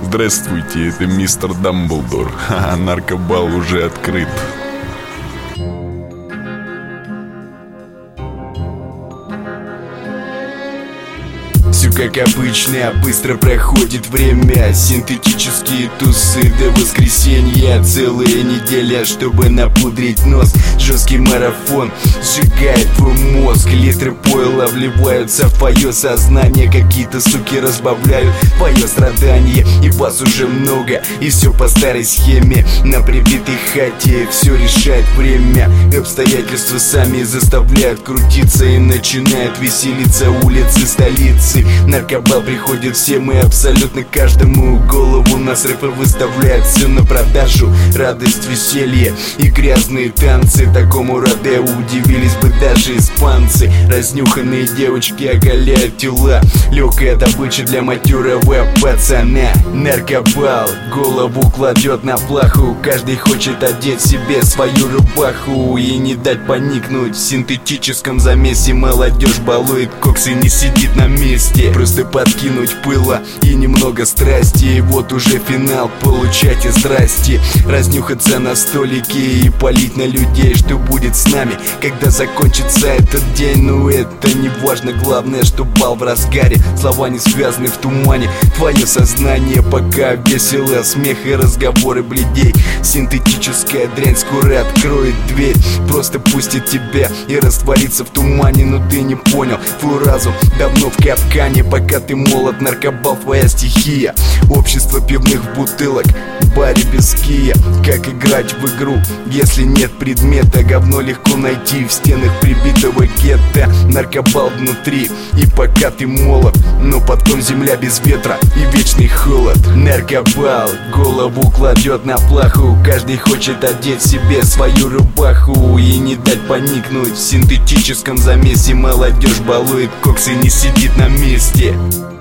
Здравствуйте, это мистер Дамблдор. Наркобал уже открыт. Все как обычно, быстро проходит время. Синтетические тусы до воскресенья. Целая неделя, чтобы напудрить нос. Жесткий марафон сжигает твой мозг. Литры пойла вливаются в твое сознание. Какие-то суки разбавляют твое страдание. И вас уже много, и все по старой схеме. На прибитой хате все решает время. Обстоятельства сами заставляют крутиться. И начинают веселиться улицы столицы. Наркобал приходит всем и абсолютно каждому. Голову на срыв и выставляет все на продажу. Радость, веселье и грязные танцы. Такому Родео удивились бы даже испанцы. Разнюханные девочки оголяют тела. Легкая добыча для матерого пацана. Наркобал голову кладет на плаху. Каждый хочет одеть себе свою рубаху и не дать поникнуть. В синтетическом замесе молодежь балует кокс и не сидит на месте. Просто подкинуть пыла и немного страсти. И вот уже финал, получайте здрасте. Разнюхаться на столике и палить на людей. Что будет с нами, когда закончится этот день? Ну это не важно, главное, что бал в разгаре. Слова не связаны в тумане. Твое сознание пока весело. Смех и разговоры бледей. Синтетическая дрянь скоро откроет дверь. Просто пустит тебя и растворится в тумане. Но ты не понял, твой разум давно в капкане. Пока ты молод, наркобал твоя стихия. Общество пивных бутылок, в баре без кия. Как играть в игру, если нет предмета? Говно легко найти в стенах прибитого гетто. Наркобал внутри, и пока ты молод. Но потом земля без ветра и вечный холод. Наркобал голову кладет на плаху. Каждый хочет одеть себе свою рубаху и не дать поникнуть. В синтетическом замесе молодежь балует кокс и не сидит на месте.